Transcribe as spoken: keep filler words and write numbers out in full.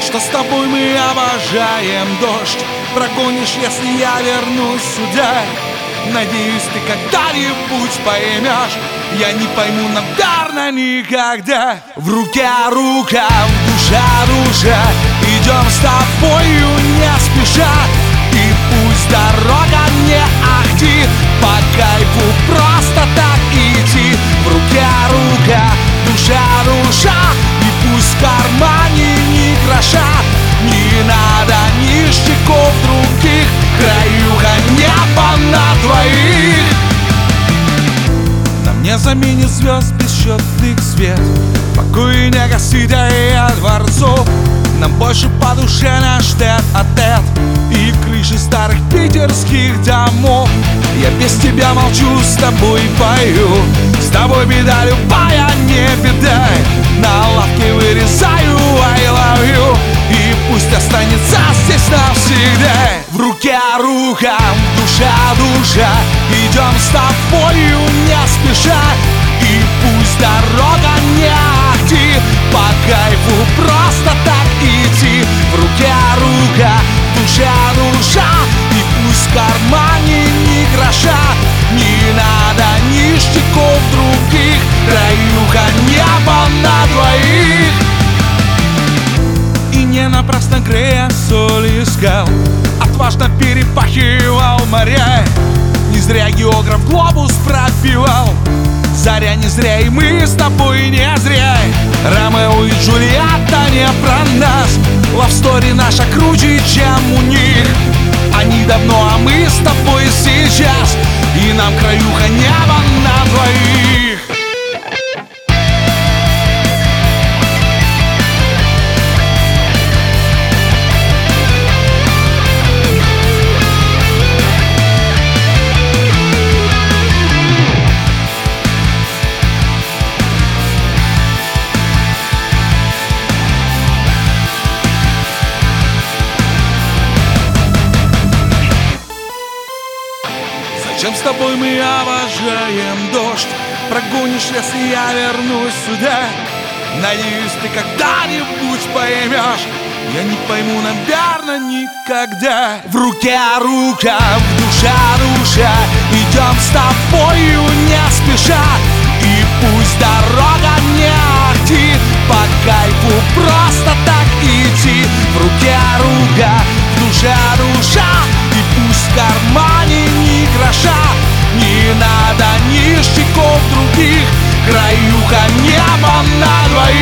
Что с тобой мы обожаем дождь, прогонишь, если я вернусь сюда. Надеюсь, ты когда-нибудь поймешь, я не пойму, наверное, никогда. В руке рука, в душе душа, идем с тобою не спеша. И пусть дорога не ахти, по кайфу просто так идти. В руке рука, душа душа, и пусть в кармане ни гроша. Не надо ништяков других, краюха неба на двоих. На мне заменит звезд бесчетных свет, покой не гасит, а я дворцов. Нам больше по душе наш тет-а-тет и крыши старых питерских домов. Я без тебя молчу, с тобой пою, с тобой беда любая, не беда. На лавке вырезаю I love you, и пусть останется здесь навсегда. В руке рука, в душе душа, идем с тобою не спеша. И пусть дорога не ахти, по кайфу просто так идти. В руке рука, в душе душа, и пусть в кармане ни гроша. Не надо ништяков других, краюха неба на двоих. И не напрасно Грея соль искал, отважно перепахивал моря. Не зря географ глобус пропивал, заря не зря, и мы с тобой не зря. Ромео и Джульетта не про нас, лавстори наша круче, чем у них. Они давно, а мы с тобой сейчас, и нам краюха неба на двоих. Зачем с тобой мы обожаем дождь, прогонишь, если я вернусь сюда. Надеюсь, ты когда-нибудь поймешь, я не пойму, наверное, никогда. В руке рука, в душе душа, идем с тобою не спеша. И пусть дорога не ахти, по кайфу просто так идти. В руке рука, в душе душа, и пусть в кармане ни гроша. Не надо ништяков других, краюха неба на двоих.